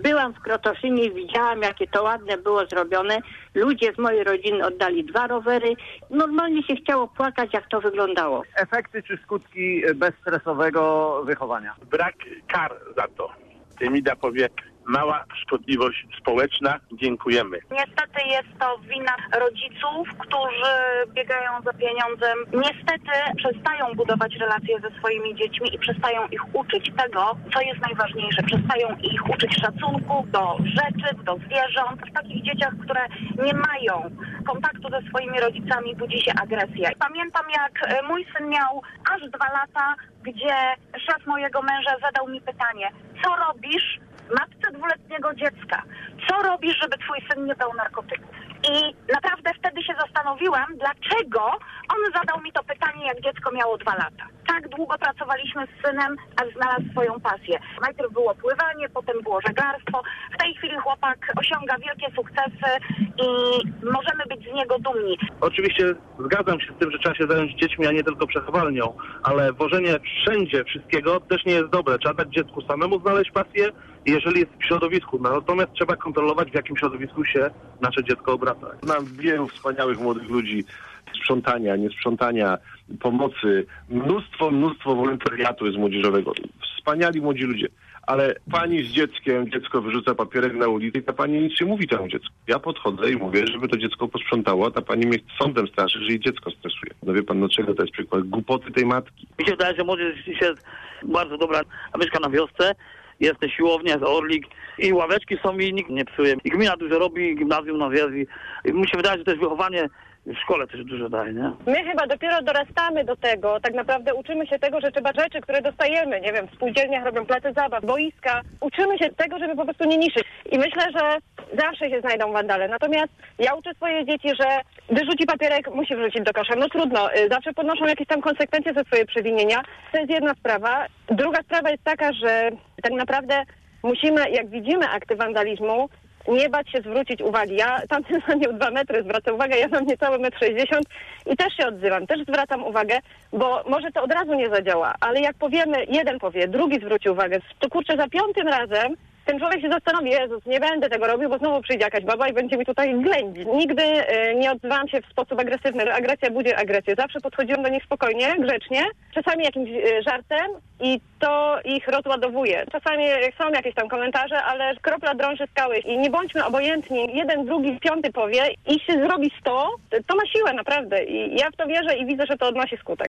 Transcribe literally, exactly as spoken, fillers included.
Byłam w Krotoszynie i widziałam, jakie to ładne było zrobione. Ludzie z mojej rodziny oddali dwa rowery. Normalnie się chciało płakać, jak to wyglądało. Efekty czy skutki bezstresowego wychowania? Brak kar za to. Temida powie, mała szkodliwość społeczna, dziękujemy. Niestety jest to wina rodziców, którzy biegają za pieniądzem. Niestety przestają budować relacje ze swoimi dziećmi i przestają ich uczyć tego, co jest najważniejsze. Przestają ich uczyć szacunku do rzeczy, do zwierząt. W takich dzieciach, które nie mają kontaktu ze swoimi rodzicami, budzi się agresja. Pamiętam, jak mój syn miał aż dwa lata, gdzie szef mojego męża zadał mi pytanie, co robisz matce dwuletniego dziecka? Co robisz, żeby twój syn nie brał narkotyków? I naprawdę wtedy się zastanowiłam, dlaczego on zadał mi to pytanie, jak dziecko miało dwa lata. Tak długo pracowaliśmy z synem, aż znalazł swoją pasję. Najpierw było pływanie, potem było żeglarstwo. W tej chwili chłopak osiąga wielkie sukcesy i możemy być z niego dumni. Oczywiście zgadzam się z tym, że trzeba się zająć dziećmi, a nie tylko przechowalnią, ale wożenie wszędzie wszystkiego też nie jest dobre. Trzeba dać dziecku samemu znaleźć pasję, jeżeli jest w środowisku. Natomiast trzeba kontrolować, w jakim środowisku się nasze dziecko obraca. Znam wielu wspaniałych młodych ludzi, sprzątania, niesprzątania, pomocy, mnóstwo, mnóstwo wolontariatu jest młodzieżowego. Wspaniali młodzi ludzie. Ale pani z dzieckiem, dziecko wyrzuca papierek na ulicę i ta pani nic nie mówi temu dziecku. Ja podchodzę i mówię, żeby to dziecko posprzątało, a ta pani mnie sądem straszy, że jej dziecko stresuje. No wie pan, no czego to jest przykład? Głupoty tej matki. Mi się wydaje, że młodzież jest bardzo dobra, a mieszka na wiosce. Jest te siłownia, jest Orlik i ławeczki są i nikt nie psuje. I gmina dużo robi, gimnazjum na zjazd i, i mi się wydaje, że też wychowanie w szkole też dużo daje, nie? My chyba dopiero dorastamy do tego, tak naprawdę uczymy się tego, że trzeba rzeczy, które dostajemy, nie wiem, w spółdzielniach robią place zabaw, boiska. Uczymy się tego, żeby po prostu nie niszczyć. I myślę, że zawsze się znajdą wandale. Natomiast ja uczę swoje dzieci, że wyrzuci papierek, musi wrzucić do kosza. No trudno, zawsze podnoszą jakieś tam konsekwencje za swoje przewinienia. To jest jedna sprawa. Druga sprawa jest taka, że tak naprawdę musimy, jak widzimy akty wandalizmu, nie bać się zwrócić uwagi. Ja tamten na nią dwa metry zwracam uwagę, ja mam niecałe metr sześćdziesiąt i też się odzywam, też zwracam uwagę, bo może to od razu nie zadziała, ale jak powiemy, jeden powie, drugi zwróci uwagę, to kurczę, za piątym razem ten człowiek się zastanowi, Jezus, nie będę tego robił, bo znowu przyjdzie jakaś baba i będzie mi tutaj ględzić. Nigdy y, nie odzywałam się w sposób agresywny. Agresja budzi agresję. Zawsze podchodziłam do nich spokojnie, grzecznie, czasami jakimś y, żartem i to ich rozładowuje. Czasami są jakieś tam komentarze, ale kropla drąży skały i nie bądźmy obojętni. Jeden, drugi, piąty powie i się zrobi sto, to ma siłę naprawdę i ja w to wierzę i widzę, że to odnosi skutek.